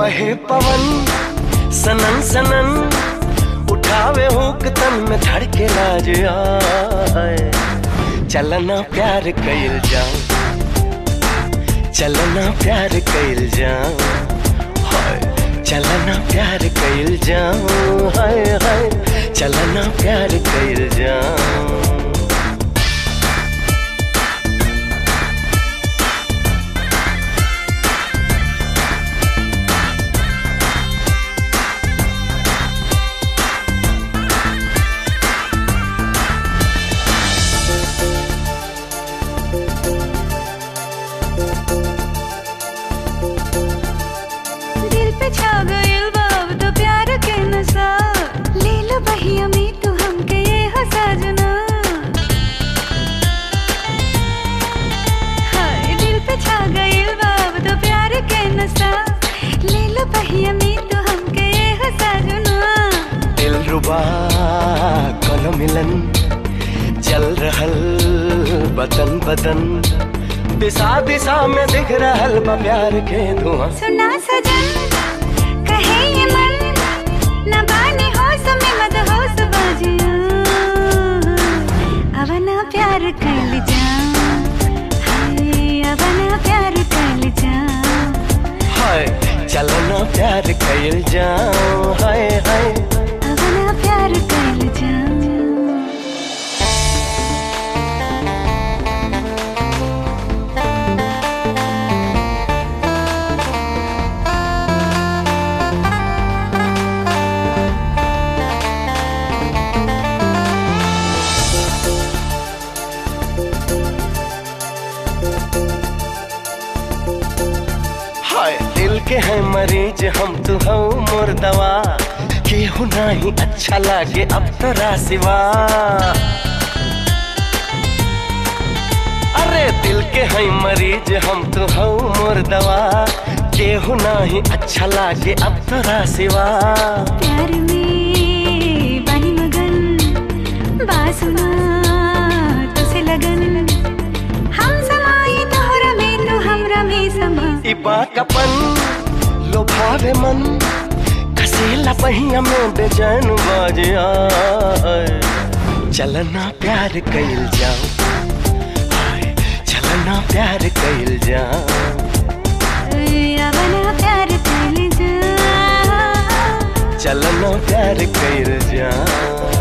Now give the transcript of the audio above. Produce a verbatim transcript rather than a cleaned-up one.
बहे पवन सनन सनन, उठावे हुक तन में धड़के लाज आए। चलना प्यार कइल जाऊं, चलना प्यार कइल जाऊं, हाय चलना प्यार कइल जाऊं, हाय हाय चलना प्यार कइल जाऊं। छा गइल बाब तो प्यार के नशा, ले लो बहिया में तू हमके ये हो सजना। हाय दिल पे छा गइल बाब तो प्यार के नशा, ले लो बहिया में तू हमके ये हो सजना। दिलरुबा कल मिलन, जल रहल बदन बदन, दिशा दिशा में दिख रहल बा प्यार के धुआं। सुना सजन कहे ये मन, न बानी होश में मत होश बाजिया। अब ना प्यार कइल जाऊं, हाय अब ना प्यार कइल जाऊं, हाय चलना प्यार कइल जाऊं, हाय हाय अब ना प्यार कइल जाऊं। हाय दिल के हैं मरीज हम तू हो मोर दवा, केहू नहीं अच्छा लागे अब तोरा सिवा। अरे दिल के हैं मरीज हम तू हो मोर दवा, केहू नहीं अच्छा लागे अब तोरा सिवा। प्यार में बानी मगन, बासुना तो से लगन, हम समाई तोहरा में तू हमरा में समा। इबा कपन लोभावे मन, कसेला पहिया में बेचैन बाजे आए। चलना प्यार कइल जाऊं, हाय चलना प्यार कइल जाऊं, अब ना प्यार कइल जाऊं, चलना प्यार कइल जाऊं।